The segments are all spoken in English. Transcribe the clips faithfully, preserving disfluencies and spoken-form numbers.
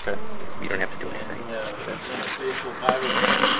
so you don't have to do anything. And, uh, been a faithful Bible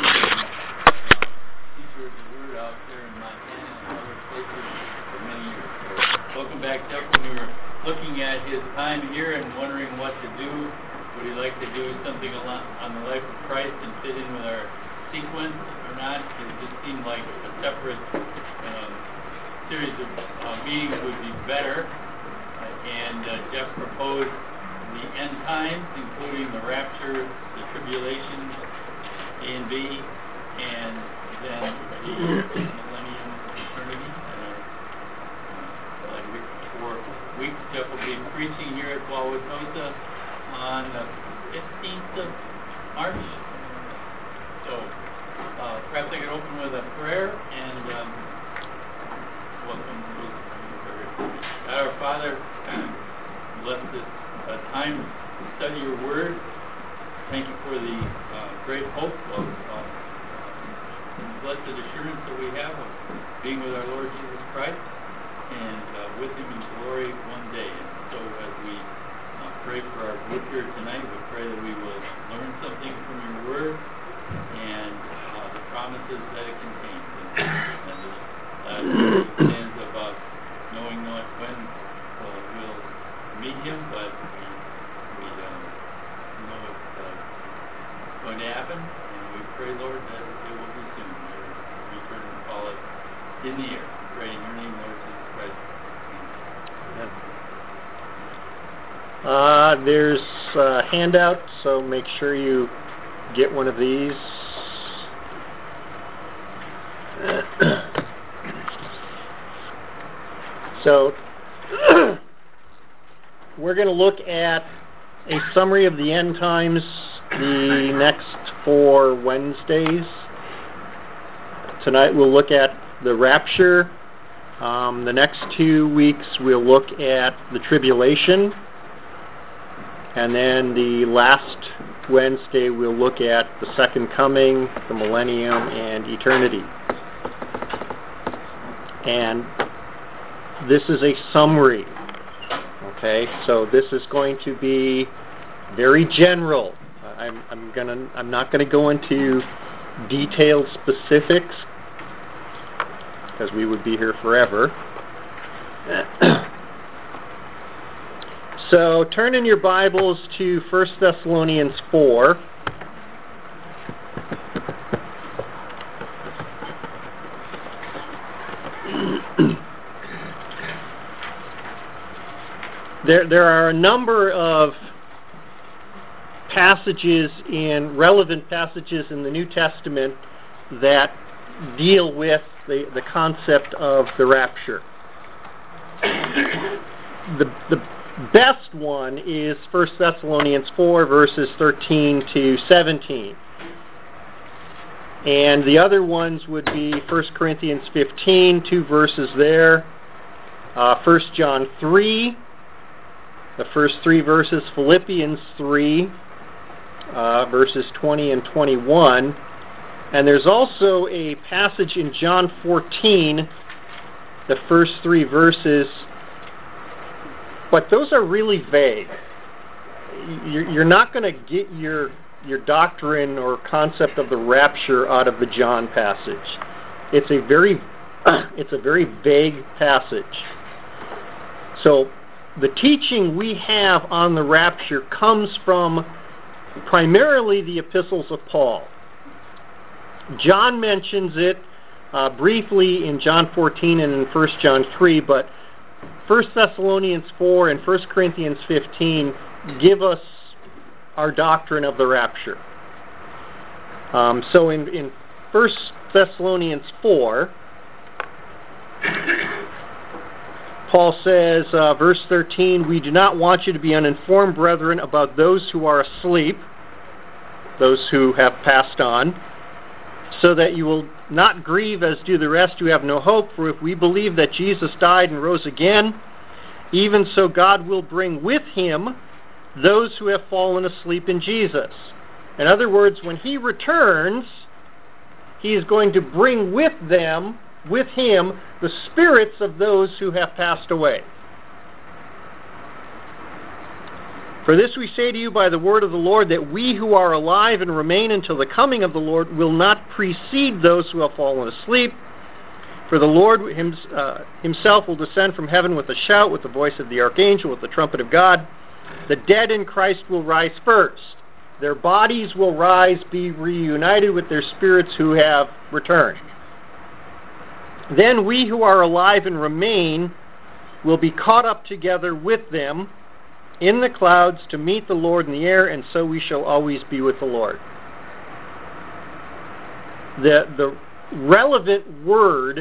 teacher of the Word out there in Montana and other places for many years. So welcome back, Jeff. When we were looking at his time here and wondering what to do, would he like to do something on the life of Christ and fit in with our sequence or not? It just seemed like a separate um, series of uh, meetings would be better. Uh, and uh, Jeff proposed the end times, including the rapture, the tribulation, A and B, and then the millennium eternity. Uh, like four weeks, Jeff will be preaching here at Wauwatosa on the fifteenth of March. So uh, perhaps I could open with a prayer and um, welcome to God our Father. Bless this uh, time to study your word. Thank you for the uh, great hope of uh, blessed assurance that we have of being with our Lord Jesus Christ and uh, with him in glory one day. And so as we uh, pray for our group here tonight, we pray that we will learn something from your word and uh, the promises that it contains. And, and this last stands about knowing not when uh, we'll meet him, but we, we um, know it's uh, going to happen, and we pray, Lord, that it will be soon. Your return and call us in the air. Pray in your name, Lord Jesus Christ. Amen. Uh, there's a handout, so make sure you get one of these. So we're going to look at a summary of the end times the next four Wednesdays. Tonight we'll look at the rapture. Um, the next two weeks we'll look at the tribulation. And then the last Wednesday we'll look at the second coming, the millennium, and eternity. And this is a summary. Okay, so this is going to be very general. I'm, I'm gonna, I'm not going to go into detailed specifics because we would be here forever. So turn in your Bibles to First Thessalonians four. There, there are a number of passages in relevant passages in the New Testament that deal with the, the concept of the rapture. The, the best one is First Thessalonians four, verses thirteen to seventeen. And the other ones would be First Corinthians fifteen, two verses there, uh, First John three, the first three verses, Philippians three, uh, verses twenty and twenty-one. And there's also a passage in John fourteen, the first three verses, but those are really vague. You're not going to get your your doctrine or concept of the rapture out of the John passage. It's a very it's a very vague passage. So the teaching we have on the rapture comes from primarily the epistles of Paul. John mentions it uh, briefly in John fourteen and in First John three, but First Thessalonians four and First Corinthians fifteen give us our doctrine of the rapture. Um, so in, in First Thessalonians four, Paul says, uh, verse thirteen, "We do not want you to be uninformed, brethren, about those who are asleep," those who have passed on, "so that you will not grieve as do the rest who have no hope. For if we believe that Jesus died and rose again, even so God will bring with him those who have fallen asleep in Jesus." In other words, when he returns, he is going to bring with them, with him, the spirits of those who have passed away. For this we say to you by the word of the Lord, that we who are alive and remain until the coming of the Lord will not precede those who have fallen asleep. For the Lord uh, himself will descend from heaven with a shout, with the voice of the archangel, with the trumpet of God. The dead in Christ will rise first. Their bodies will rise, be reunited with their spirits who have returned. Then we who are alive and remain will be caught up together with them in the clouds to meet the Lord in the air, and so we shall always be with the Lord. The, the relevant word,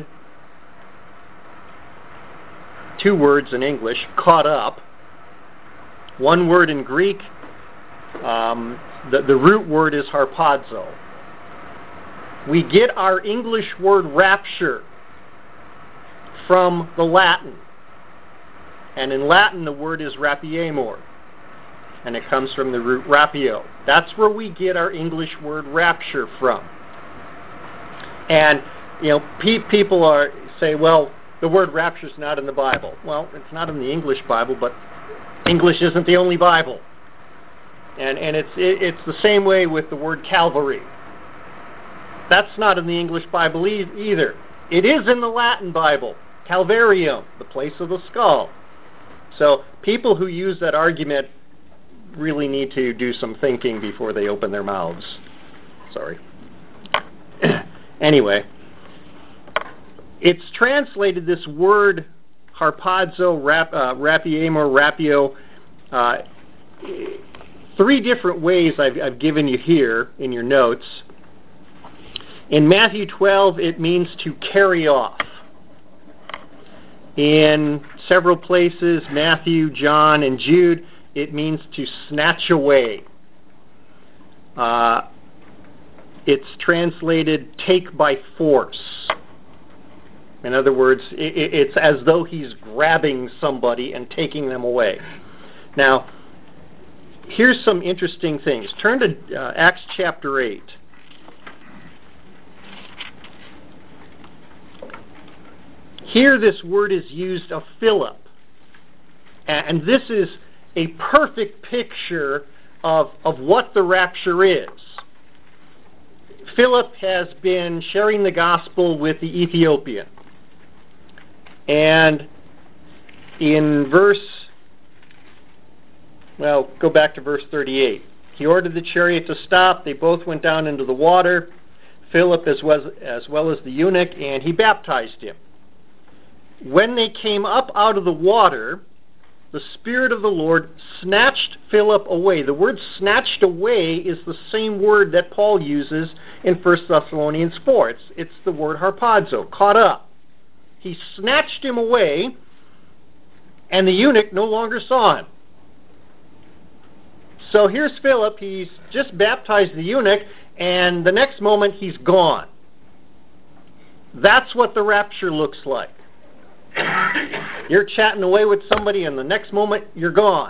two words in English, caught up, one word in Greek, um, the, the root word is harpazo. We get our English word rapture from the Latin. And in Latin, the word is rapiemur, and it comes from the root rapio. That's where we get our English word rapture from. And, you know, pe- people are say, well, the word rapture is not in the Bible. Well, it's not in the English Bible, but English isn't the only Bible. And and it's it, it's the same way with the word Calvary. That's not in the English Bible e- either. It is in the Latin Bible, Calvarium, the place of the skull. So people who use that argument really need to do some thinking before they open their mouths. Sorry. Anyway, it's translated, this word harpazo, rap, uh, rapiemur, rapio, uh, three different ways I've, I've given you here in your notes. In Matthew twelve, it means to carry off. In several places, Matthew, John, and Jude, it means to snatch away. Uh, it's translated take by force. In other words, it, it's as though he's grabbing somebody and taking them away. Now, here's some interesting things. Turn to uh, Acts chapter eight. Here this word is used of Philip. And this is a perfect picture of, of what the rapture is. Philip has been sharing the gospel with the Ethiopian. And in verse, well, go back to verse thirty-eight. He ordered the chariot to stop. They both went down into the water, Philip as well as, as well as the eunuch, and he baptized him. When they came up out of the water, the Spirit of the Lord snatched Philip away. The word snatched away is the same word that Paul uses in First Thessalonians four. It's, it's the word harpazo, caught up. He snatched him away, and the eunuch no longer saw him. So here's Philip. He's just baptized the eunuch, and the next moment he's gone. That's what the rapture looks like. You're chatting away with somebody, and the next moment, you're gone.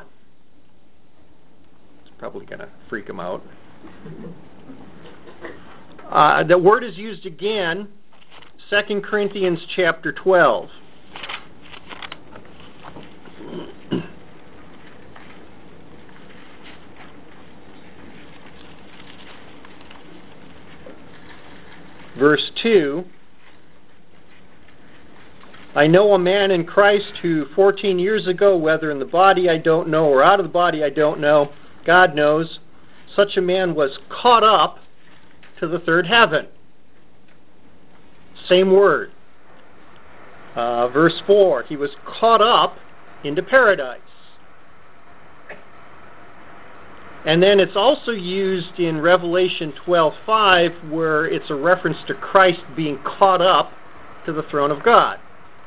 It's probably going to freak them out. Uh, the word is used again, Second Corinthians chapter twelve. Verse two. I know a man in Christ who fourteen years ago, whether in the body I don't know or out of the body I don't know, God knows, such a man was caught up to the third heaven. Same word. Uh, verse four, he was caught up into paradise. And then it's also used in Revelation twelve five, where it's a reference to Christ being caught up to the throne of God.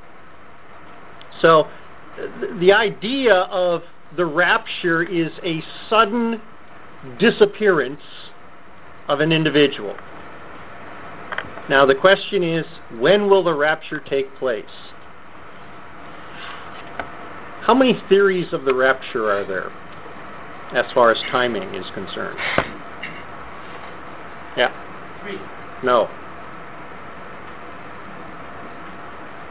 So the idea of the rapture is a sudden disappearance of an individual. Now the question is, when will the rapture take place? How many theories of the rapture are there as far as timing is concerned? Yeah. Three. No.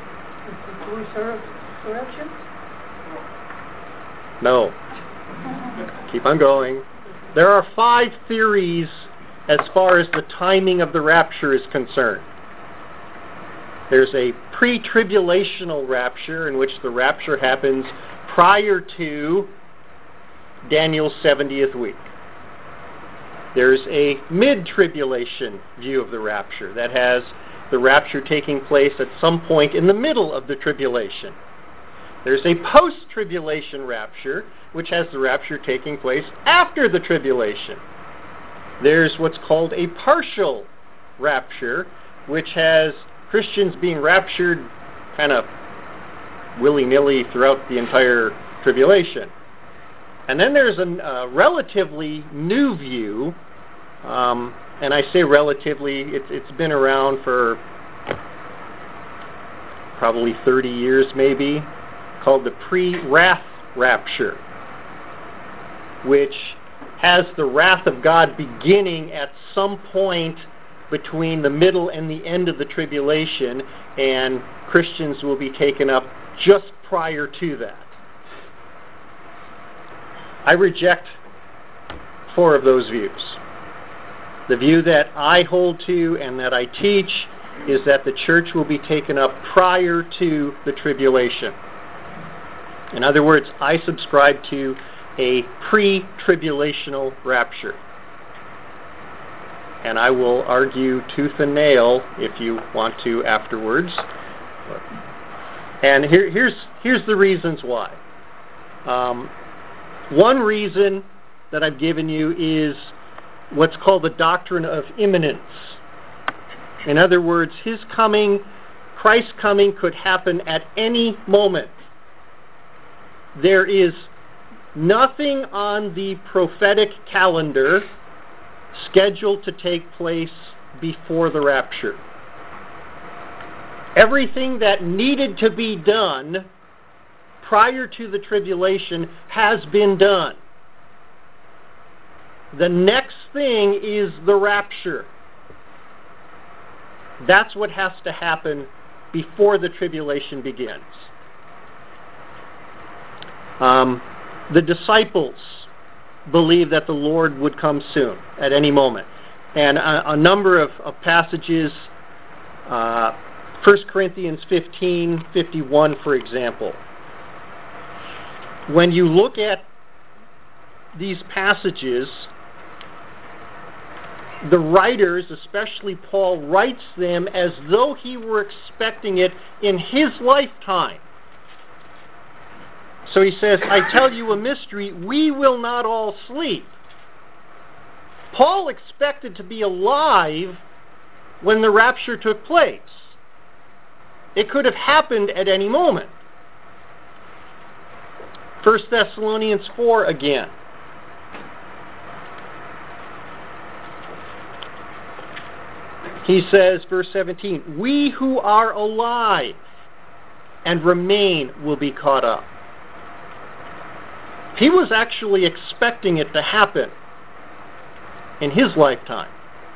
Resurrection? No. keep on going. There are five theories as far as the timing of the rapture is concerned. There's a pre-tribulational rapture in which the rapture happens prior to Daniel's seventieth week. There's a mid-tribulation view of the rapture that has the rapture taking place at some point in the middle of the tribulation. There's a post-tribulation rapture, which has the rapture taking place after the tribulation. There's what's called a partial rapture, which has Christians being raptured kind of willy-nilly throughout the entire tribulation. And then there's a uh, relatively new view, um, and I say relatively, it's, it's been around for probably thirty years maybe, called the pre-wrath rapture, which has the wrath of God beginning at some point between the middle and the end of the tribulation, and Christians will be taken up just prior to that. I reject four of those views. The view that I hold to and that I teach is that the church will be taken up prior to the tribulation. In other words, I subscribe to a pre-tribulational rapture. And I will argue tooth and nail if you want to afterwards. And here, here's, here's the reasons why. Um, one reason that I've given you is what's called the doctrine of imminence. In other words, his coming, Christ's coming, could happen at any moment. There is nothing on the prophetic calendar scheduled to take place before the rapture. Everything that needed to be done prior to the tribulation has been done. The next thing is the rapture. That's what has to happen before the tribulation begins. Um, the disciples believed that the Lord would come soon, at any moment. And a, a number of, of passages, uh, First Corinthians fifteen fifty-one, for example. When you look at these passages, the writers, especially Paul, writes them as though he were expecting it in his lifetime. So he says, I tell you a mystery, we will not all sleep. Paul expected to be alive when the rapture took place. It could have happened at any moment. First Thessalonians four again. He says, verse seventeen, we who are alive and remain will be caught up. He was actually expecting it to happen in his lifetime.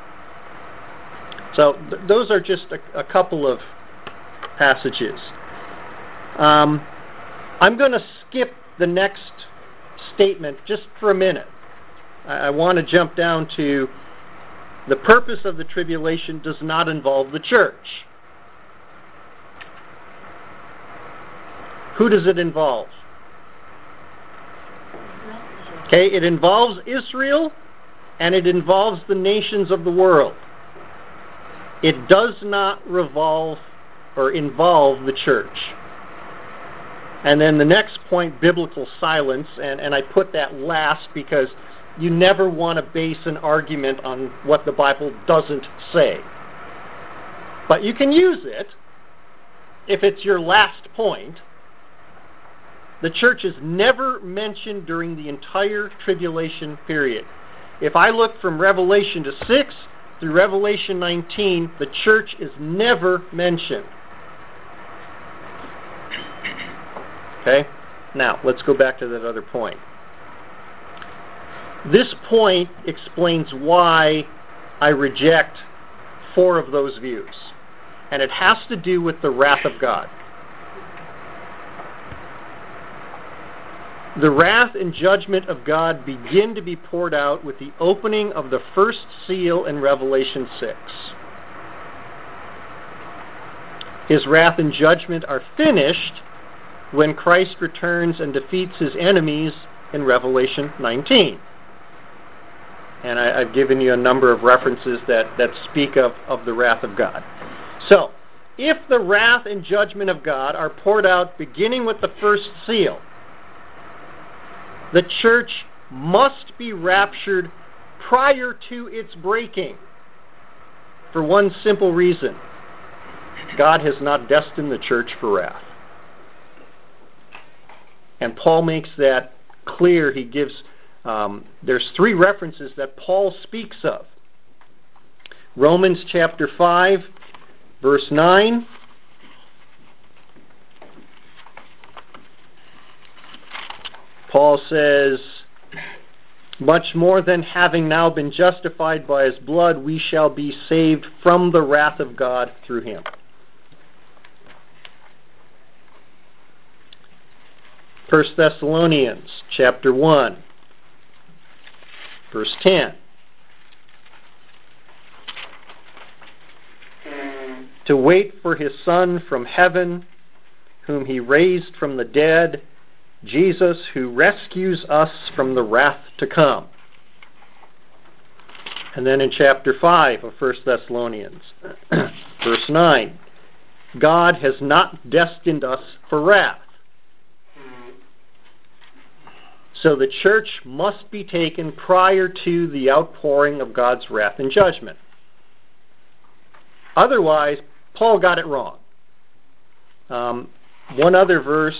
So th- those are just a, a couple of passages. Um, I'm going to skip the next statement just for a minute. I, I want to jump down to the purpose of the tribulation does not involve the church. Who does it involve? Okay, it involves Israel and it involves the nations of the world. It does not revolve or involve the church. And then the next point, biblical silence, and, and I put that last because you never want to base an argument on what the Bible doesn't say. But you can use it if it's your last point. The church is never mentioned during the entire tribulation period. If I look from Revelation to six through Revelation nineteen, the church is never mentioned. Okay? Now, let's go back to that other point. This point explains why I reject four of those views. And it has to do with the wrath of God. The wrath and judgment of God begin to be poured out with the opening of the first seal in Revelation six. His wrath and judgment are finished when Christ returns and defeats his enemies in Revelation nineteen. And I, I've given you a number of references that, that speak of, of the wrath of God. So, if the wrath and judgment of God are poured out beginning with the first seal, the church must be raptured prior to its breaking, for one simple reason. God has not destined the church for wrath. And Paul makes that clear. He gives, um, there's three references that Paul speaks of. Romans chapter five, verse nine. Paul says, much more than having now been justified by his blood, we shall be saved from the wrath of God through him. First Thessalonians chapter one, verse ten. To wait for his Son from heaven, whom he raised from the dead, Jesus, who rescues us from the wrath to come. And then in chapter five of First Thessalonians, verse nine, God has not destined us for wrath. So the church must be taken prior to the outpouring of God's wrath and judgment. Otherwise, Paul got it wrong. Um, one other verse,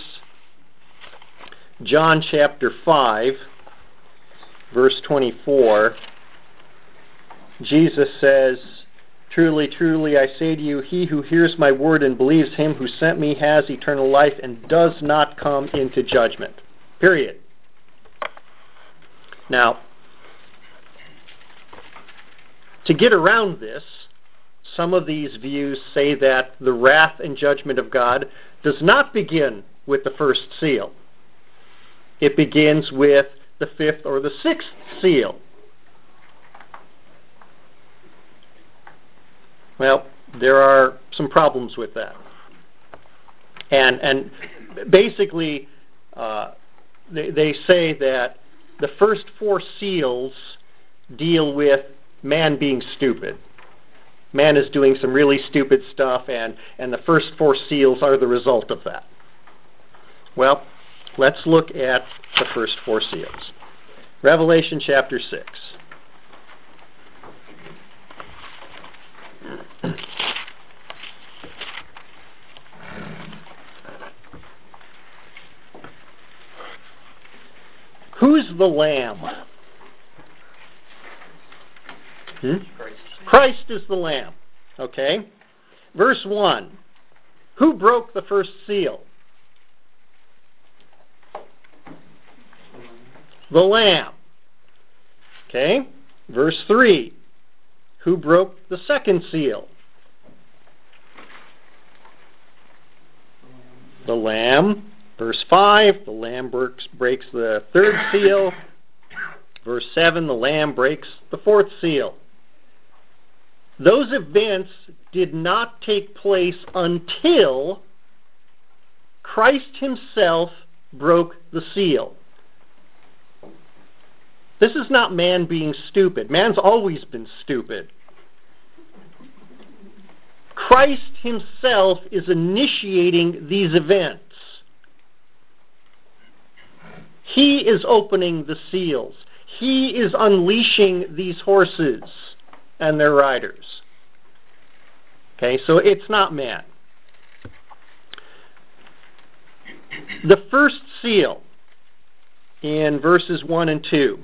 John chapter five, verse twenty-four, Jesus says, truly, truly, I say to you, he who hears my word and believes him who sent me has eternal life and does not come into judgment. Period. Now, to get around this, some of these views say that the wrath and judgment of God does not begin with the first seal. It begins with the fifth or the sixth seal. Well, there are some problems with that. And, and basically, uh, they, they say that the first four seals deal with man being stupid. Man is doing some really stupid stuff, and, and the first four seals are the result of that. Well, let's look at the first four seals. Revelation chapter six. Who's the Lamb? Hmm? Christ. Christ is the Lamb. Okay? Verse one. Who broke the first seal? The Lamb. Okay? Verse three. Who broke the second seal? The Lamb. Verse five, the Lamb breaks, breaks the third seal. Verse seven, the Lamb breaks the fourth seal. Those events did not take place until Christ himself broke the seal. This is not man being stupid. Man's always been stupid. Christ himself is initiating these events. He is opening the seals. He is unleashing these horses and their riders. Okay, so it's not man. The first seal in verses one and two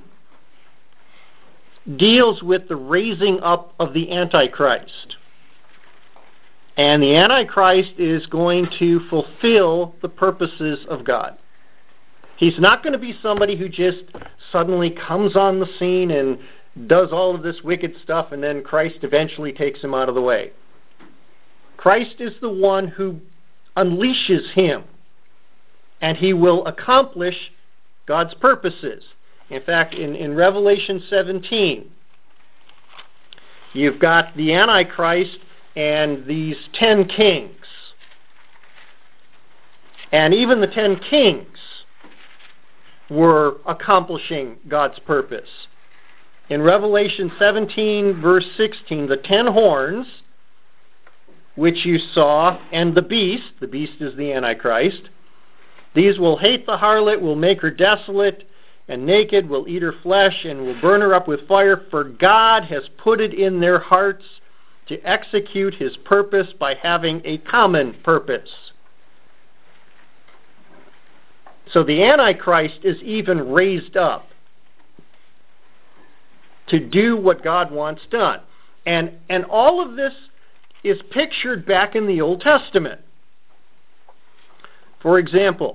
deals with the raising up of the Antichrist. And the Antichrist is going to fulfill the purposes of God. He's not going to be somebody who just suddenly comes on the scene and does all of this wicked stuff and then Christ eventually takes him out of the way. Christ is the one who unleashes him, and he will accomplish God's purposes. In fact, in, in Revelation seventeen, you've got the Antichrist and these ten kings. And even the ten kings were accomplishing God's purpose. In Revelation seventeen, verse sixteen, the ten horns, which you saw, and the beast, the beast is the Antichrist, these will hate the harlot, will make her desolate, and naked, will eat her flesh, and will burn her up with fire, for God has put it in their hearts to execute his purpose by having a common purpose. So the Antichrist is even raised up to do what God wants done. And, and all of this is pictured back in the Old Testament. For example,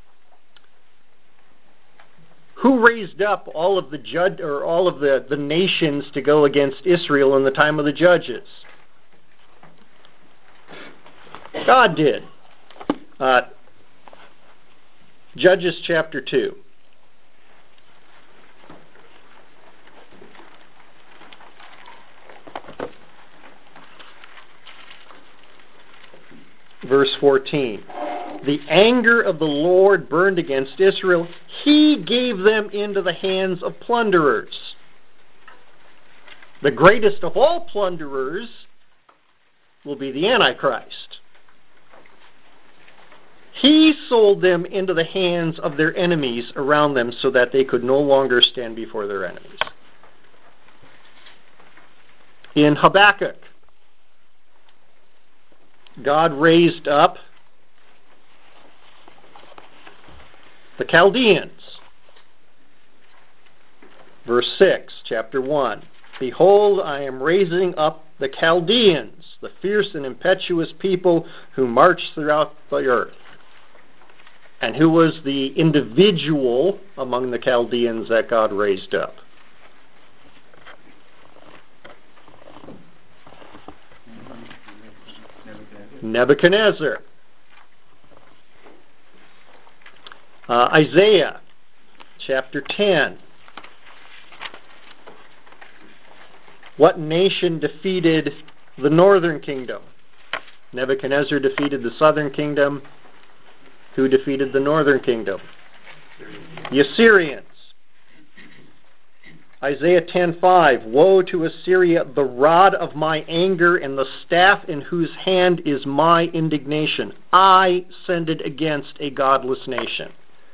who raised up all of the jud or all of the, the nations to go against Israel in the time of the judges? God did. Uh, Judges chapter two. Verse fourteen. The anger of the Lord burned against Israel. He gave them into the hands of plunderers. The greatest of all plunderers will be the Antichrist. He sold them into the hands of their enemies around them so that they could no longer stand before their enemies. In Habakkuk, God raised up the Chaldeans. Verse six, chapter one. Behold, I am raising up the Chaldeans, the fierce and impetuous people who march throughout the earth. And who was the individual among the Chaldeans that God raised up? Nebuchadnezzar. Uh, Isaiah, chapter ten. What nation defeated the northern kingdom? Nebuchadnezzar defeated the southern kingdom. Who defeated the northern kingdom? The Assyrians. Isaiah ten five. Woe to Assyria, the rod of my anger, and the staff in whose hand is my indignation. I send it against a godless nation.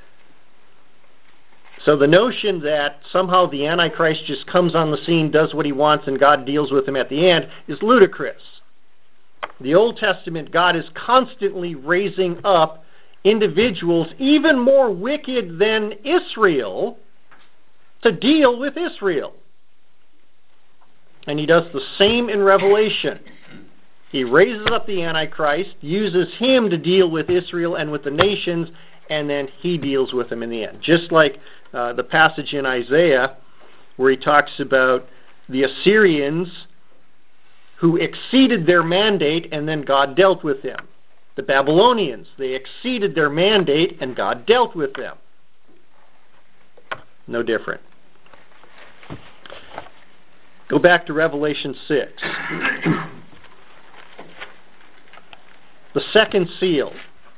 So the notion that somehow the Antichrist just comes on the scene, does what he wants, and God deals with him at the end is ludicrous. The Old Testament, God is constantly raising up individuals even more wicked than Israel to deal with Israel. And he does the same in Revelation. He raises up the Antichrist, uses him to deal with Israel and with the nations, and then he deals with them in the end. Just like uh, the passage in Isaiah where he talks about the Assyrians who exceeded their mandate and then God dealt with them. The Babylonians, they exceeded their mandate and God dealt with them. No different. Go back to Revelation six. The second seal.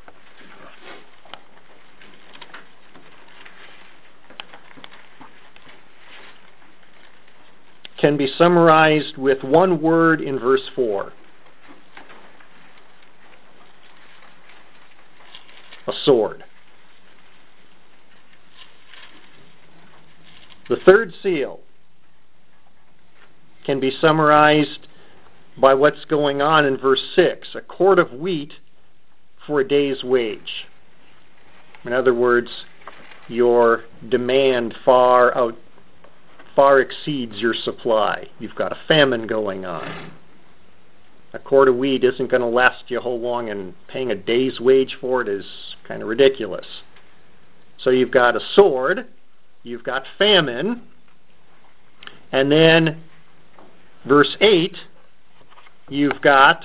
Can be summarized with one word in verse four. A sword. The third seal can be summarized by what's going on in verse six. A quart of wheat for a day's wage. In other words, your demand far out, far exceeds your supply. You've got a famine going on. A quart of wheat isn't going to last you a whole long, and paying a day's wage for it is kind of ridiculous. So you've got a sword, you've got famine, and then verse eight, you've got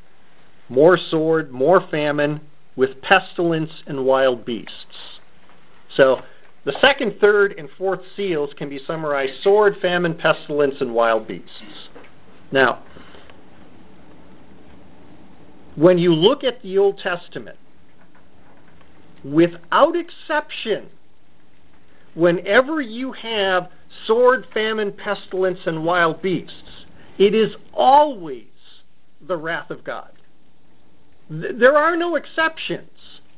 more sword, more famine, with pestilence and wild beasts. So the second, third, and fourth seals can be summarized: sword, famine, pestilence, and wild beasts. Now, when you look at the Old Testament, without exception, whenever you have sword, famine, pestilence, and wild beasts, it is always the wrath of God. There are no exceptions.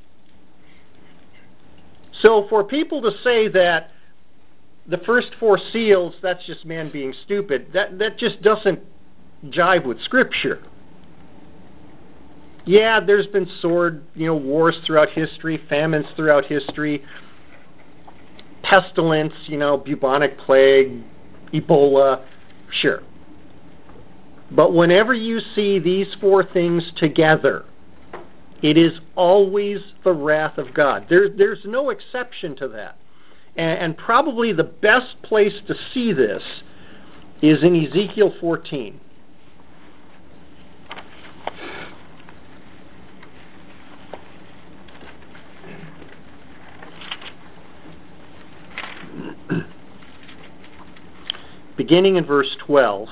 So for people to say that the first four seals, that's just man being stupid, that, that just doesn't jive with Scripture. Yeah, there's been sword, you know, wars throughout history, famines throughout history, pestilence, you know, bubonic plague, Ebola, sure. But whenever you see these four things together, it is always the wrath of God. There, there's no exception to that. And, and probably the best place to see this is in Ezekiel fourteen. Beginning in verse twelve.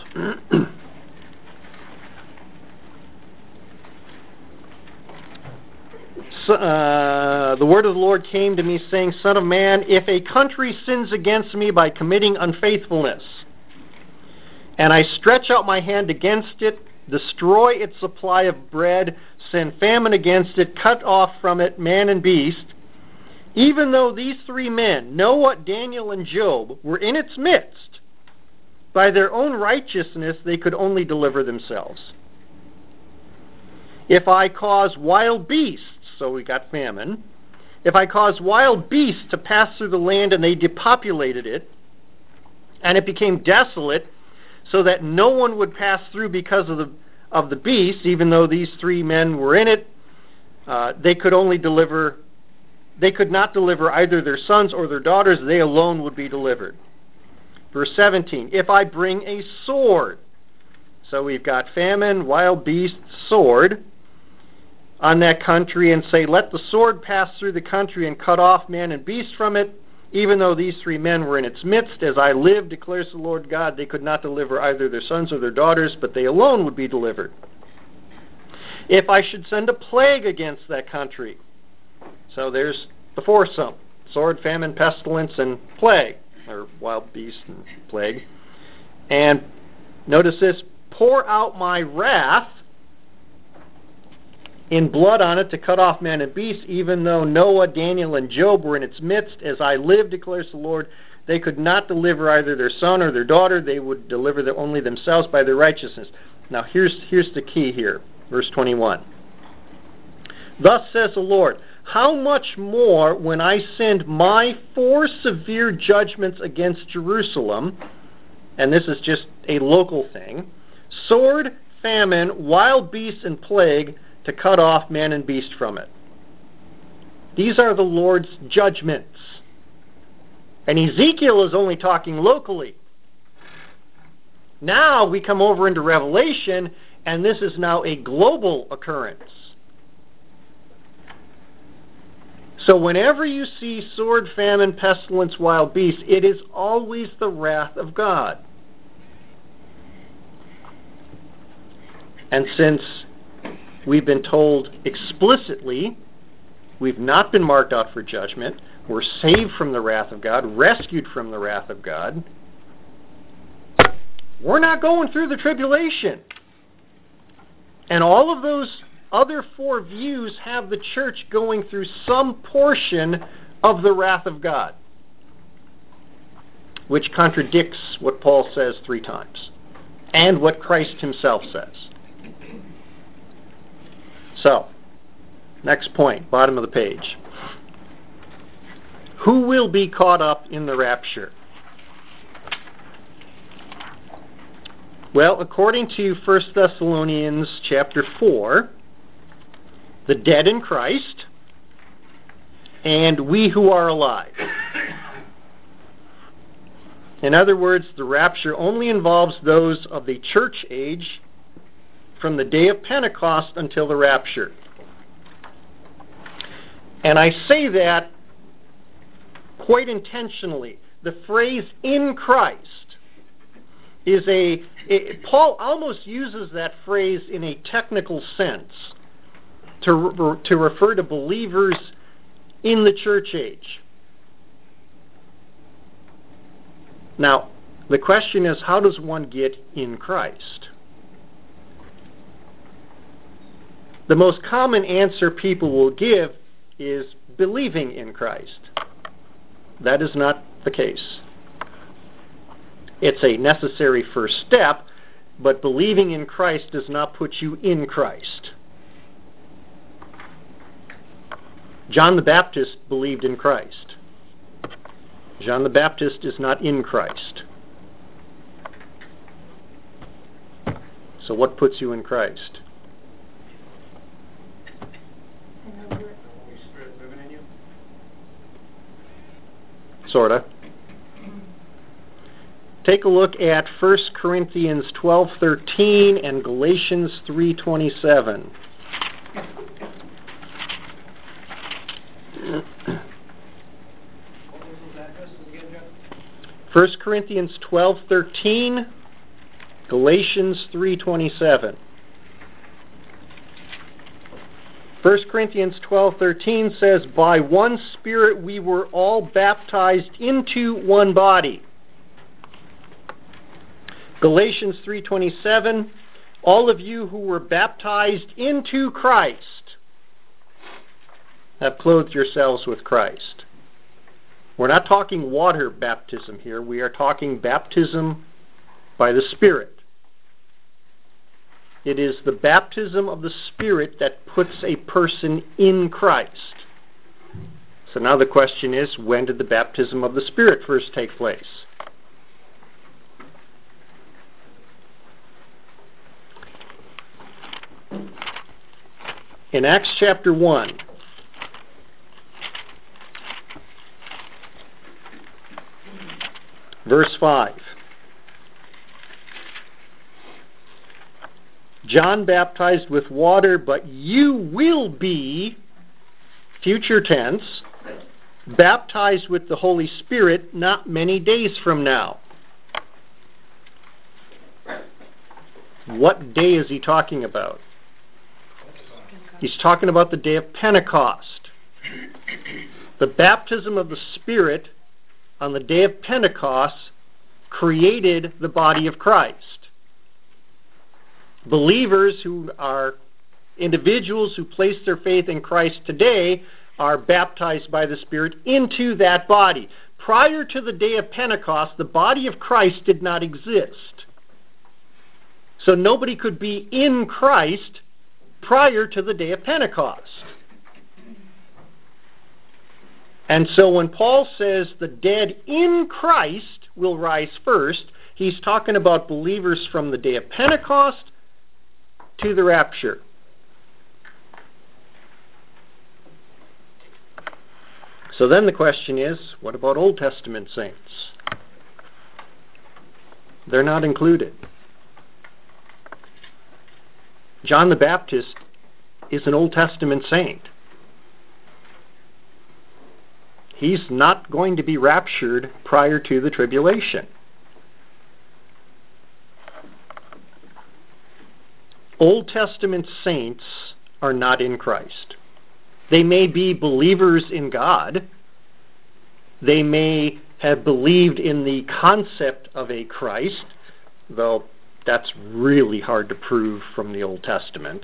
So, uh, the word of the Lord came to me, saying, Son of man, if a country sins against me by committing unfaithfulness, and I stretch out my hand against it, destroy its supply of bread, send famine against it, cut off from it man and beast, even though these three men, Noah, Daniel, and Job, were in its midst, by their own righteousness they could only deliver themselves. If I cause wild beasts, so we got famine, if I cause wild beasts to pass through the land and they depopulated it, and it became desolate, so that no one would pass through because of the of the beasts, even though these three men were in it, uh, they could only deliver, they could not deliver either their sons or their daughters, they alone would be delivered. Verse seventeen, if I bring a sword, so we've got famine, wild beasts, sword, on that country, and say, let the sword pass through the country and cut off man and beast from it, even though these three men were in its midst, as I live, declares the Lord God, they could not deliver either their sons or their daughters, but they alone would be delivered. If I should send a plague against that country, so there's the foursome, sword, famine, pestilence, and plague, or wild beast and plague, and notice this, pour out my wrath in blood on it to cut off man and beast, even though Noah, Daniel, and Job were in its midst. As I live, declares the Lord, they could not deliver either their son or their daughter. They would deliver their, only themselves by their righteousness. Now here's, here's the key here. Verse twenty-one. Thus says the Lord, how much more when I send my four severe judgments against Jerusalem, and this is just a local thing, sword, famine, wild beasts, and plague, to cut off man and beast from it. These are the Lord's judgments. And Ezekiel is only talking locally. Now we come over into Revelation, and this is now a global occurrence. So whenever you see sword, famine, pestilence, wild beasts, it is always the wrath of God. And since we've been told explicitly we've not been marked out for judgment, we're saved from the wrath of God, rescued from the wrath of God, we're not going through the tribulation. And all of those other four views have the church going through some portion of the wrath of God, which contradicts what Paul says three times and what Christ himself says. So, next point, bottom of the page. Who will be caught up in the rapture? Well, according to First Thessalonians chapter four, the dead in Christ, and we who are alive. In other words, the rapture only involves those of the church age from the day of Pentecost until the rapture. And I say that quite intentionally, the phrase "in Christ" is a, it, Paul almost uses that phrase in a technical sense to, re, to refer to believers in the church age. Now, the question is, how does one get in Christ? The most common answer people will give is believing in Christ. That is not the case. It's a necessary first step, but believing in Christ does not put you in Christ. John the Baptist believed in Christ. John the Baptist is not in Christ. So what puts you in Christ? Holy Spirit living in you? Sorta. Take a look at First Corinthians twelve thirteen and Galatians three twenty-seven. First Corinthians twelve thirteen, Galatians three twenty-seven. First Corinthians twelve thirteen says, "By one Spirit we were all baptized into one body." Galatians three twenty-seven, "All of you who were baptized into Christ have clothed yourselves with Christ." We're not talking water baptism here. We are talking baptism by the Spirit. It is the baptism of the Spirit that puts a person in Christ. So now the question is, when did the baptism of the Spirit first take place? In Acts chapter one, verse five, "John baptized with water, but you will be," future tense, "baptized with the Holy Spirit not many days from now." What day is he talking about? He's talking about the day of Pentecost. The baptism of the Spirit on the day of Pentecost created the body of Christ. Believers who are individuals who place their faith in Christ today are baptized by the Spirit into that body. Prior to the day of Pentecost, the body of Christ did not exist. So nobody could be in Christ prior to the day of Pentecost. And so when Paul says the dead in Christ will rise first, he's talking about believers from the day of Pentecost to the rapture. So then the question is, what about Old Testament saints? They're not included. John the Baptist is an Old Testament saint. He's not going to be raptured prior to the tribulation. Old Testament saints are not in Christ. They may be believers in God. They may have believed in the concept of a Christ, though that's really hard to prove from the Old Testament.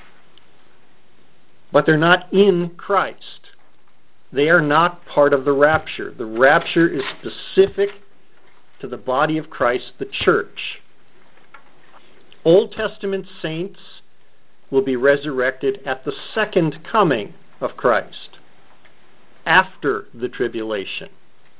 But they're not in Christ. They are not part of the rapture. The rapture is specific to the body of Christ, the church. Old Testament saints will be resurrected at the second coming of Christ, after the tribulation.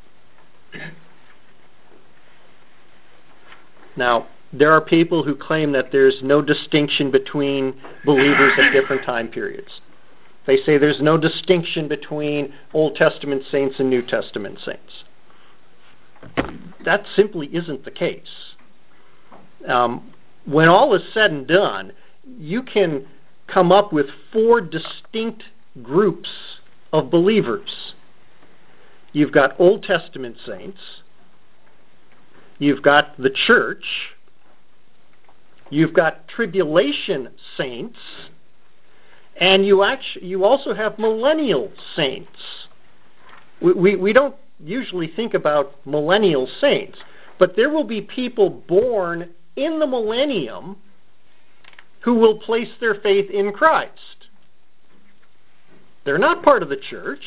Now, there are people who claim that there's no distinction between believers at different time periods. They say there's no distinction between Old Testament saints and New Testament saints. That simply isn't the case. Um, when all is said and done, you can come up with four distinct groups of believers. you've got Old Testament saints, you've got the church, you've got tribulation saints, and you actually you also have millennial saints. We, we we don't usually think about millennial saints, but there will be people born in the millennium who will place their faith in Christ. They're not part of the church.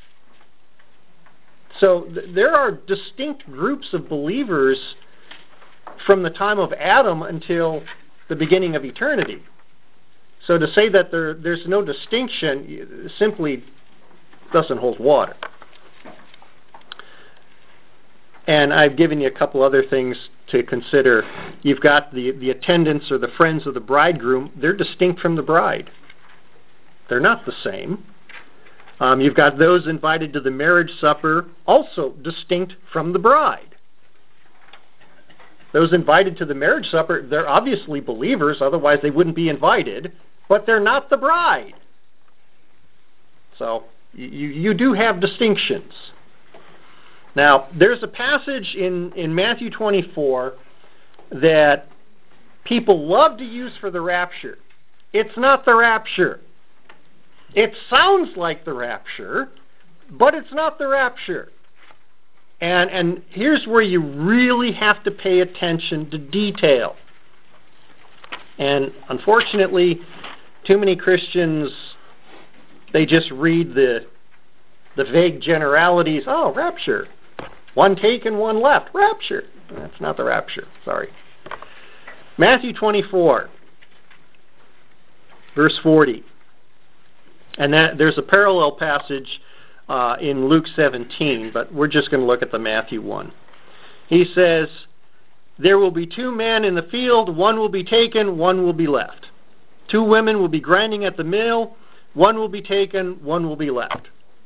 So th- there are distinct groups of believers from the time of Adam until the beginning of eternity. So to say that there, there's no distinction simply doesn't hold water. And I've given you a couple other things to consider. You've got the, the attendants or the friends of the bridegroom. They're distinct from the bride. They're not the same. Um, you've got those invited to the marriage supper, also distinct from the bride. Those invited to the marriage supper, they're obviously believers, otherwise they wouldn't be invited, but they're not the bride. So you, you do have distinctions. Now, there's a passage in, in Matthew twenty-four that people love to use for the rapture. It's not the rapture. It sounds like the rapture, but it's not the rapture. And, and here's where you really have to pay attention to detail. And unfortunately, too many Christians, they just read the, the vague generalities. Oh, rapture. One taken, one left. Rapture. That's not the rapture. Sorry. Matthew twenty-four, verse forty. And that there's a parallel passage uh, in Luke seventeen, but we're just going to look at the Matthew one. He says, there will be two men in the field, one will be taken, one will be left. Two women will be grinding at the mill, one will be taken, one will be left.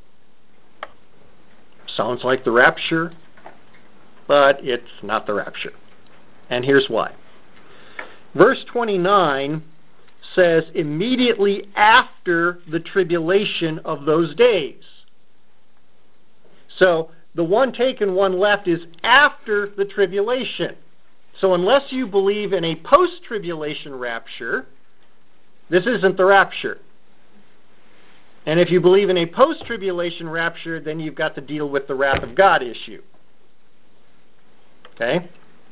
Sounds like the rapture, but it's not the rapture. And here's why. Verse twenty-nine says, immediately after the tribulation of those days. So the one taken, one left is after the tribulation. So unless you believe in a post-tribulation rapture, this isn't the rapture. And if you believe in a post-tribulation rapture, then you've got to deal with the wrath of God issue. Okay?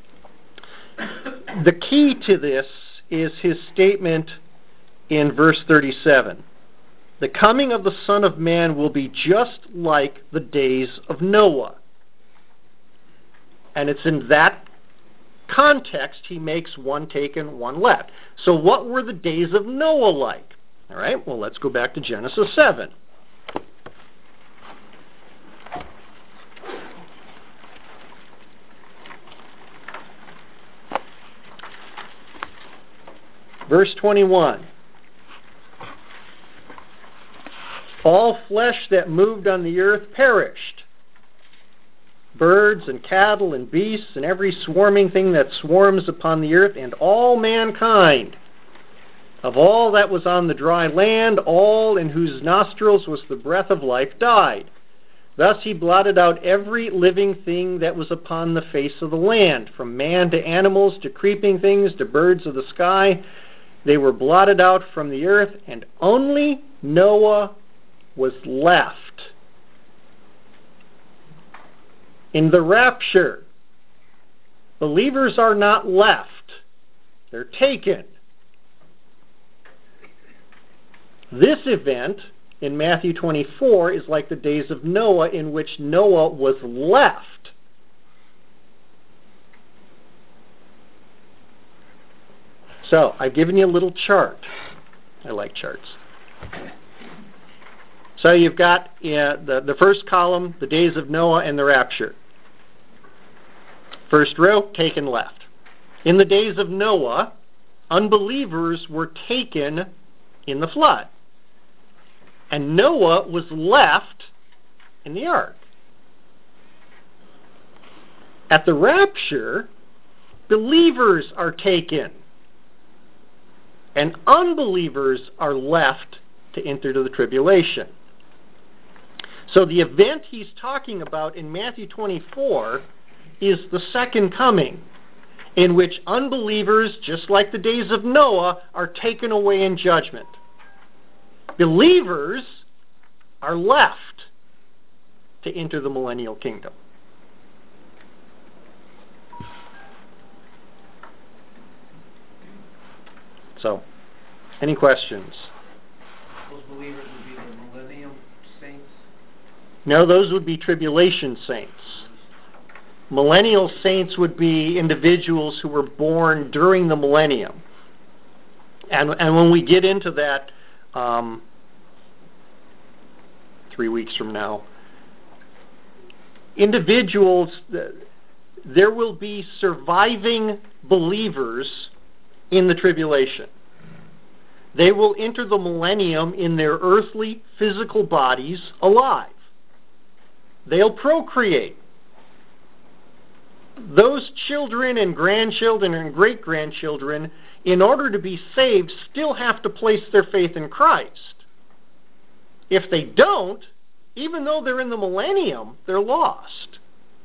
The key to this is his statement in verse thirty-seven. The coming of the Son of Man will be just like the days of Noah. And it's in that context he makes one taken, one left. So what were the days of Noah like? All right, well, let's go back to Genesis seven. Verse twenty-one. All flesh that moved on the earth perished. Birds and cattle and beasts and every swarming thing that swarms upon the earth, and all mankind. Of all that was on the dry land, all in whose nostrils was the breath of life died. Thus he blotted out every living thing that was upon the face of the land, from man to animals to creeping things to birds of the sky. They were blotted out from the earth, and only Noah was left. In the rapture, believers are not left. They're taken. This event in Matthew twenty-four is like the days of Noah, in which Noah was left. So, I've given you a little chart. I like charts. So you've got uh, the, the first column, the days of Noah and the rapture. First row, taken left. In the days of Noah, unbelievers were taken in the flood. And Noah was left in the ark. At the rapture, believers are taken. And unbelievers are left to enter to the tribulation. So the event he's talking about in Matthew twenty-four is the second coming, in which unbelievers, just like the days of Noah, are taken away in judgment. Believers are left to enter the millennial kingdom. So, any questions? Those believers would be the millennium saints? No, those would be tribulation saints. Millennial saints would be individuals who were born during the millennium. And, and when we get into that um, three weeks from now, individuals, there will be surviving believers in the tribulation. They will enter the millennium in their earthly, physical bodies alive. They'll procreate. Those children and grandchildren and great-grandchildren, in order to be saved, still have to place their faith in Christ. If they don't, even though they're in the millennium, they're lost.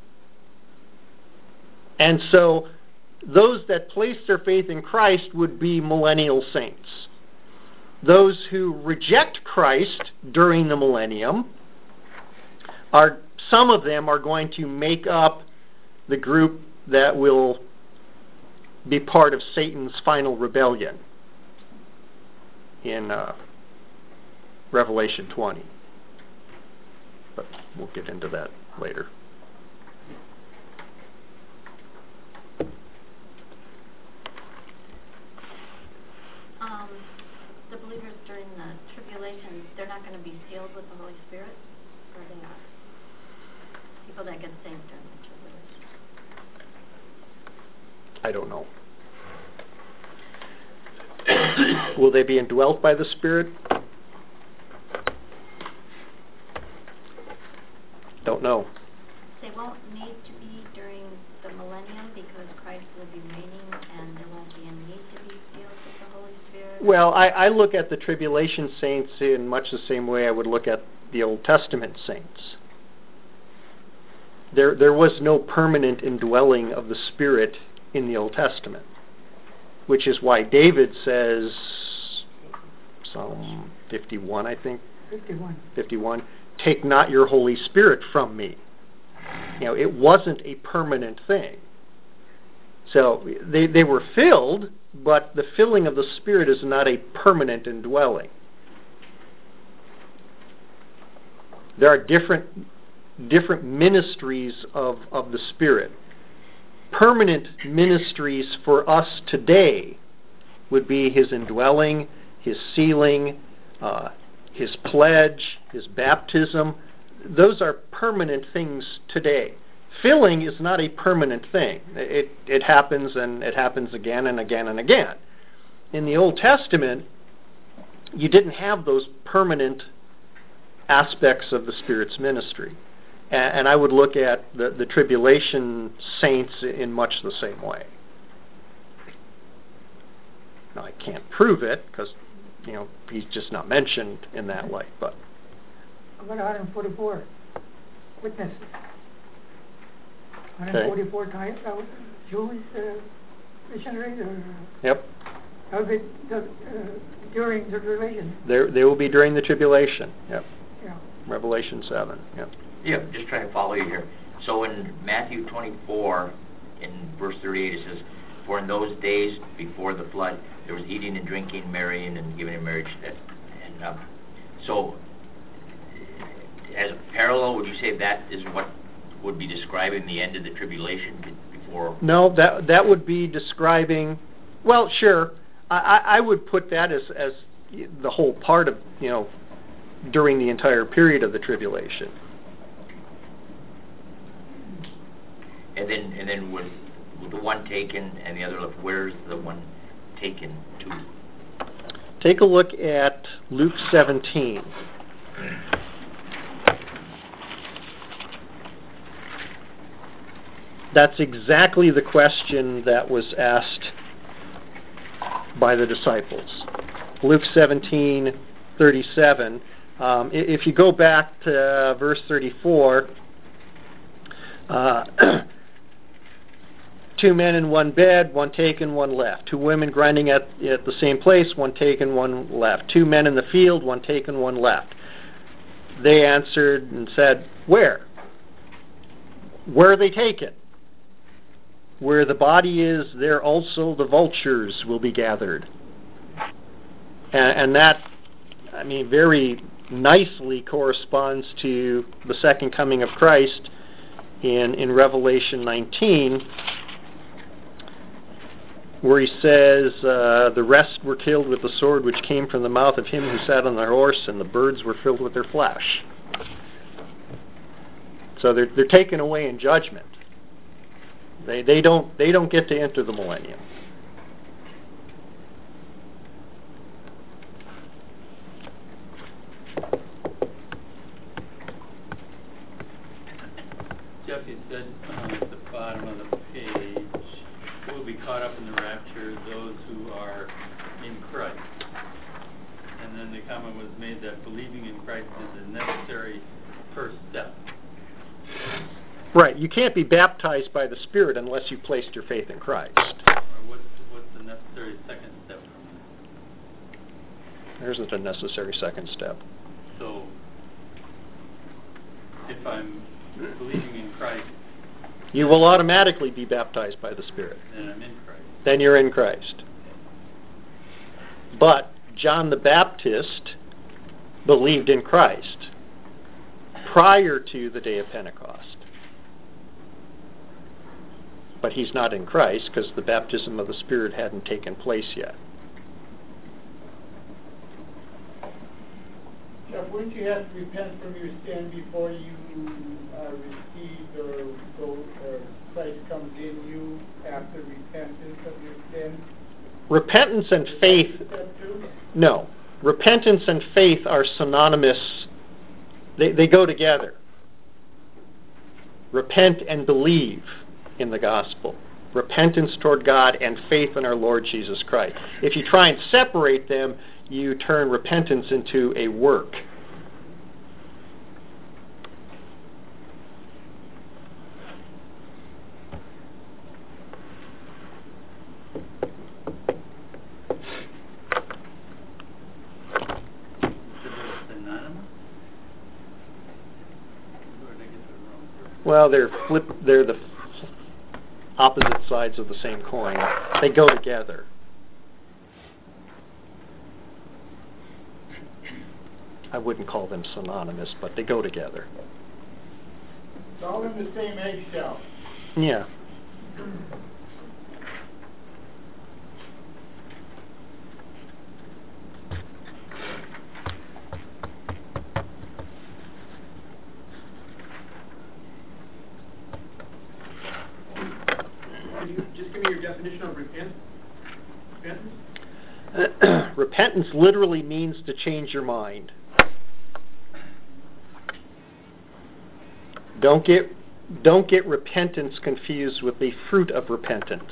And so, those that place their faith in Christ would be millennial saints. Those who reject Christ during the millennium, are some of them are going to make up the group that will be part of Satan's final rebellion in uh, Revelation twenty. But we'll get into that later. Um, the believers during the tribulation, they're not going to be sealed with the Holy Spirit? Or are they not? People that get saved during the tribulation. I don't know. Will they be indwelt by the Spirit? Don't know. They won't need to be during the millennium because Christ will be reigning and there won't be a need to be sealed with the Holy Spirit? Well, I, I look at the tribulation saints in much the same way I would look at the Old Testament saints. There, there was no permanent indwelling of the Spirit in the Old Testament, which is why David says, Psalm fifty-one, I think, fifty-one. fifty-one, take not your Holy Spirit from me. You know, it wasn't a permanent thing. So they, they were filled, but the filling of the Spirit is not a permanent indwelling. There are different different ministries of, of the Spirit. Permanent ministries for us today would be His indwelling, His sealing, uh, His pledge, His baptism. Those are permanent things today. Filling is not a permanent thing. It, it happens and it happens again and again and again. In the Old Testament, you didn't have those permanent aspects of the Spirit's ministry. And, and I would look at the, the tribulation saints in much the same way. Now, I can't prove it because, you know, he's just not mentioned in that light. But About one hundred forty-four witnesses. one hundred forty-four types of Jewish uh, missionaries. Or, yep. That would be the, uh, during the tribulation. There, they will be during the tribulation. Yep. Yeah. Revelation seven. Yep. Yeah, just trying to follow you here. So in Matthew twenty-four, in verse thirty-eight, it says, "For in those days before the flood, there was eating and drinking, marrying and giving in marriage." That, and um, so, as a parallel, would you say that is what would be describing the end of the tribulation before? No, that that would be describing. Well, sure. I, I would put that as as the whole part of, you know, during the entire period of the tribulation. And then, and then with, with the one taken and the other left, where's the one taken to? Take a look at Luke seventeen. That's exactly the question that was asked by the disciples. Luke seventeen thirty-seven. Um, i- if you go back to uh, verse thirty-four, uh, two men in one bed, one taken, one left. Two women grinding at, at the same place, one taken, one left. Two men in the field, one taken, one left. They answered and said, where? Where are they taken? Where the body is, there also the vultures will be gathered. And, and that, I mean, very nicely corresponds to the second coming of Christ in, in Revelation nineteen, where he says, uh, the rest were killed with the sword which came from the mouth of him who sat on the horse, and the birds were filled with their flesh. So they're, they're taken away in judgment. They, they, don't, they don't get to enter the millennium. Jeff, you said um, at the bottom of the page, will be caught up in the rapture those who are in Christ. And then the comment was made that believing in Christ is a necessary first step. Right. You can't be baptized by the Spirit unless you placed your faith in Christ. Or what's, what's the necessary second step from that? There isn't a necessary second step. So, if I'm believing in Christ, You will automatically be baptized by the Spirit. then I'm in Christ. Then you're in Christ. But John the Baptist believed in Christ prior to the day of Pentecost. But he's not in Christ because the baptism of the Spirit hadn't taken place yet. Jeff, wouldn't you have to repent from your sin before you uh, receive or, go, or Christ comes in you after repentance of your sin? Repentance and faith, no. Repentance and faith are synonymous. They, they go together. Repent and believe in the gospel. Repentance toward God and faith in our Lord Jesus Christ. If you try and separate them, you turn repentance into a work. Well, they're flip. They're the opposite sides of the same coin. They go together. I wouldn't call them synonymous, but they go together. It's all in the same eggshell. Yeah. Could you just give me your definition of repent? Repentance? Repentance literally means to change your mind. Don't get don't get repentance confused with the fruit of repentance.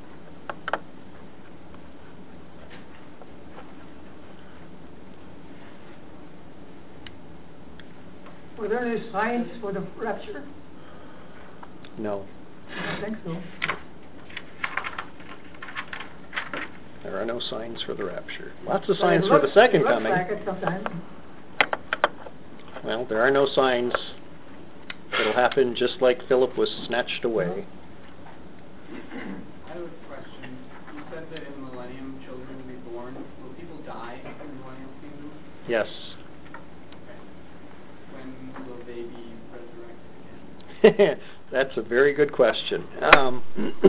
Were there any signs for the rapture? No. I don't think so. There are no signs for the rapture. Lots of But signs it for looks- the second it looks coming. like it sometimes. Well, there are no signs. It'll happen just like Philip was snatched away. I have a question. You said that in the millennium children will be born. Will people die in the millennial kingdom? Yes. When will they be resurrected again? That's a very good question. Um,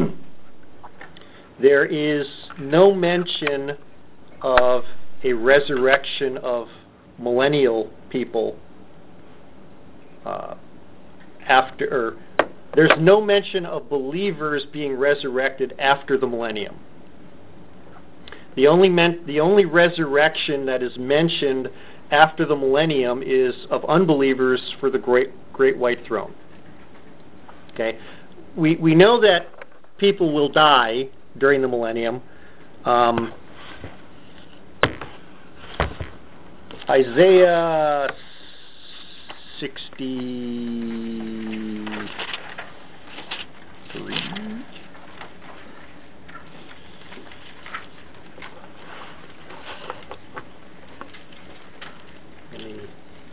there is no mention of a resurrection of millennial people uh, after, or there's no mention of believers being resurrected after the millennium. The only men, the only resurrection that is mentioned after the millennium is of unbelievers for the great great white throne. Okay, we we know that people will die during the millennium. Um, Isaiah sixty-three. Let me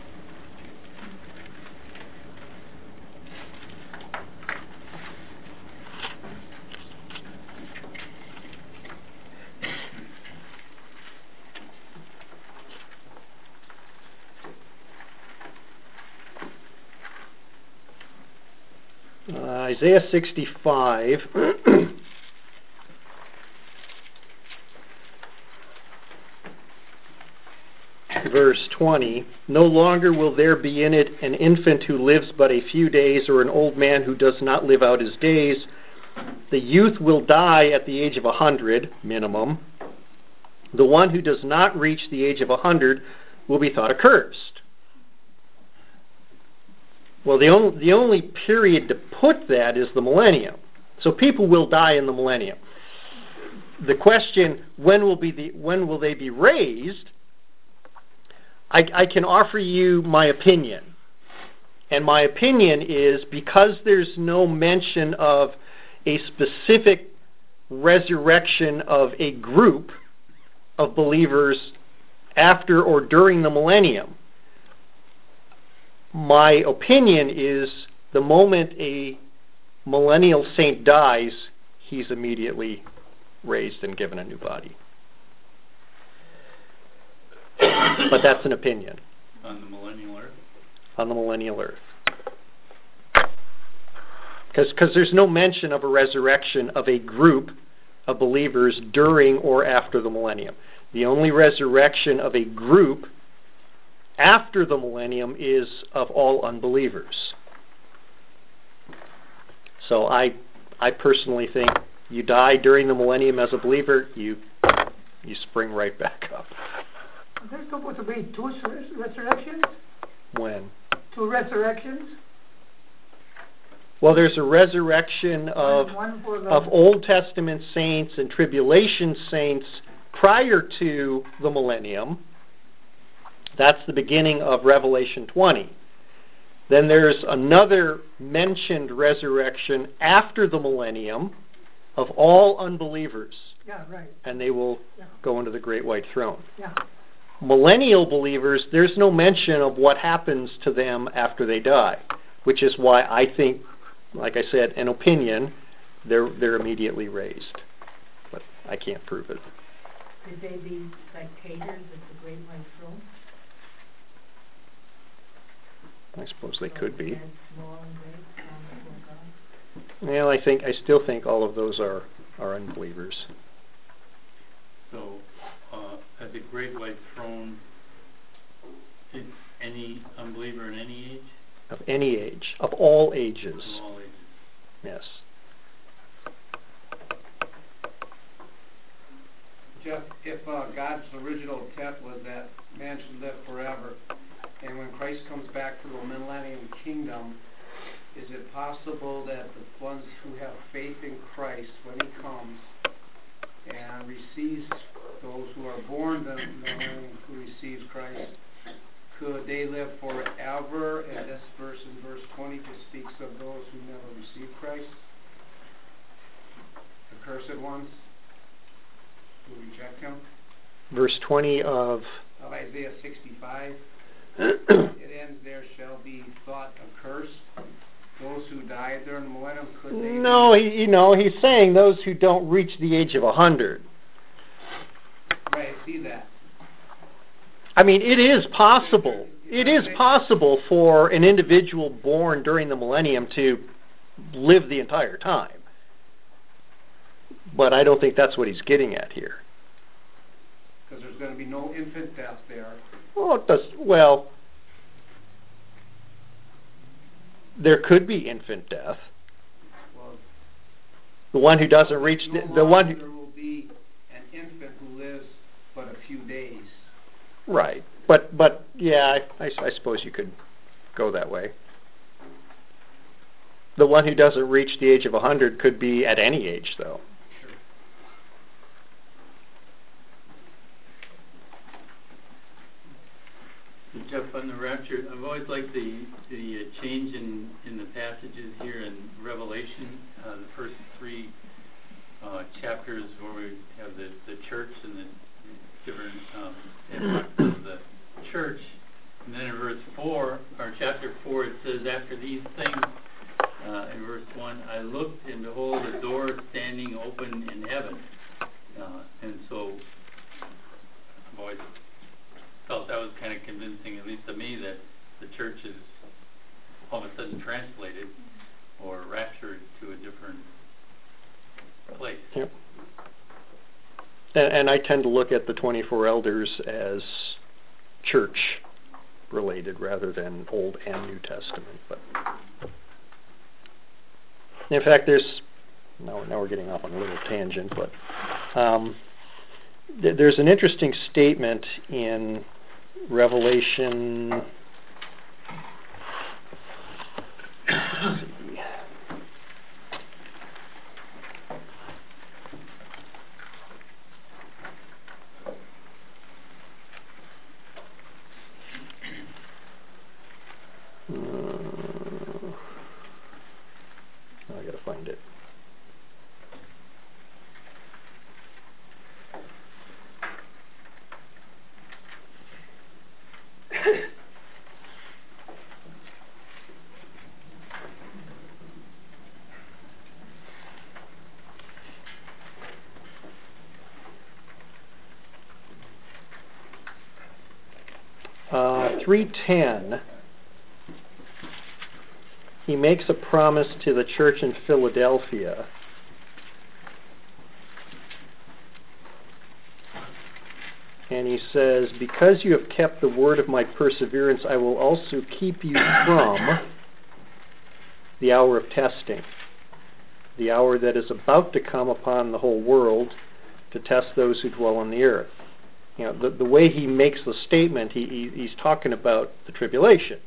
Uh, Isaiah sixty-five, verse twenty, no longer will there be in it an infant who lives but a few days, or an old man who does not live out his days. The youth will die at the age of a hundred, minimum. The one who does not reach the age of a hundred will be thought accursed. Well, the only, the only period to put that is the millennium. So people will die in the millennium. The question, when will be the when will they be raised? I, I can offer you my opinion. And my opinion is, because there's no mention of a specific resurrection of a group of believers after or during the millennium, my opinion is the moment a millennial saint dies, he's immediately raised and given a new body. But that's an opinion. On the millennial earth? On the millennial earth. Because there's no mention of a resurrection of a group of believers during or after the millennium. The only resurrection of a group after the millennium is of all unbelievers. So I I personally think you die during the millennium as a believer, you you spring right back up. There's supposed to be two res- resurrections? When? Two resurrections? Well, there's a resurrection of, One for the- of Old Testament saints and tribulation saints prior to the millennium. That's the beginning of Revelation twenty. Then there's another mentioned resurrection after the millennium of all unbelievers. Yeah, right. And they will Yeah. go into the great white throne. Yeah. Millennial believers, there's no mention of what happens to them after they die, which is why I think, like I said, an opinion, they're they're immediately raised. But I can't prove it. Could they be spectators at the Great White Throne? I suppose they could be. Dead, small and great, strong before God? Well, I think I still think all of those are, are unbelievers. So, uh, at the Great White Throne, is any unbeliever in any age? Of any age, of all ages. Of all ages. Yes. Jeff, if uh, God's original intent was that man should live forever, and when Christ comes back for the millennium kingdom, is it possible that the ones who have faith in Christ, when he comes and receives those who are born the millennium who receives Christ, could they live forever? And this verse in verse twenty just speaks of those who never received Christ, the cursed ones who reject him. Verse twenty of Of Isaiah sixty-five. It ends, there shall be thought accursed. Those who died during the millennium, could they? No, he, you know, he's saying those who don't reach the age of a hundred. Right, I see that. I mean, it is possible. It is possible for an individual born during the millennium to live the entire time. But I don't think that's what he's getting at here. Because there's going to be no infant death there. Well, it does, well, there could be infant death. Well, The one who doesn't reach no the, the one who, there will be an infant who lives but a few days. right. But but yeah, I, I, I suppose you could go that way. The one who doesn't reach the age of a hundred could be at any age, though. Sure. Jeff, on the rapture, I've always liked the the uh, change in, in the passages here in Revelation, uh, the first three uh, chapters where we have the, the church and the different um, aspects of the church. And then in verse four, or chapter four, it says, after these things, uh, in verse one, I looked and behold a door standing open in heaven. Uh, and so I've always felt that was kind of convincing, at least to me, that the church is all of a sudden translated or raptured to a different place. Yep. And, and I tend to look at the twenty-four elders as church related rather than Old and New Testament. But in fact, there's now now we're getting off on a little tangent, but um, th- there's an interesting statement in Revelation. Let's see. Uh, I gotta find it. Uh, three ten, he makes a promise to the church in Philadelphia. And he says, because you have kept the word of my perseverance, I will also keep you from the hour of testing, the hour that is about to come upon the whole world to test those who dwell on the earth. You know, the, the way he makes the statement, he, he he's talking about the tribulation.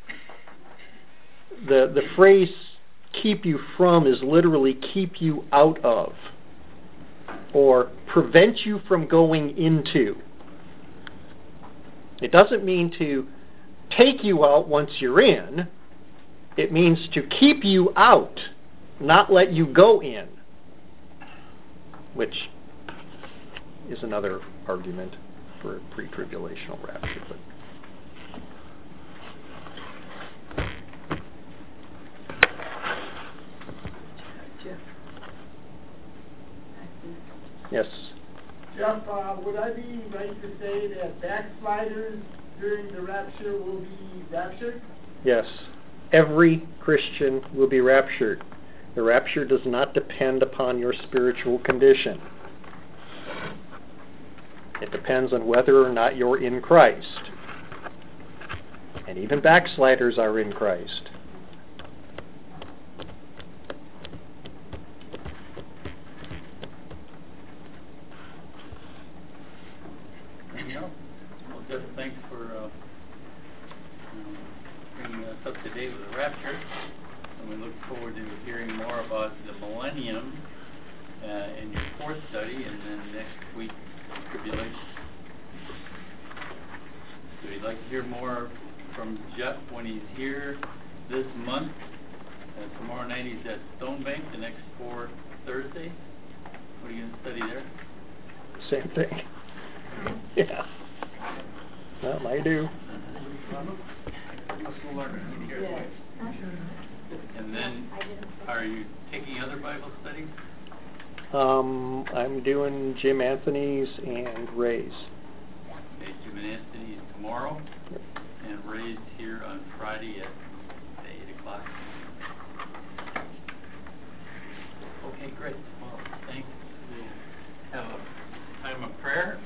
The the phrase "keep you from" is literally keep you out of, or prevent you from going into. It doesn't mean to take you out once you're in. It means to keep you out, not let you go in, which is another argument for a pre-tribulational rapture. But yes. Jeff, uh, would I be right to say that backsliders during the rapture will be raptured? Yes. Every Christian will be raptured. The rapture does not depend upon your spiritual condition. It depends on whether or not you're in Christ. And even backsliders are in Christ. Anything else? Well, Jeff, thanks for uh, um, bringing us up to date with the rapture. And we look forward to hearing more about the millennium uh, in your fourth study, and then next week, tribulation. So we'd like to hear more from Jeff when he's here this month. Uh, tomorrow night he's at Stonebank, the next four Thursdays. What are you going to study there? Same thing. Yeah. Well, I do. And then, are you taking other Bible studies? Um, I'm doing Jim Anthony's and Ray's. Okay, Jim and Anthony tomorrow, Yep. and Ray's here on Friday at eight o'clock. Okay, great. Well, thanks. We'll have a time of prayer.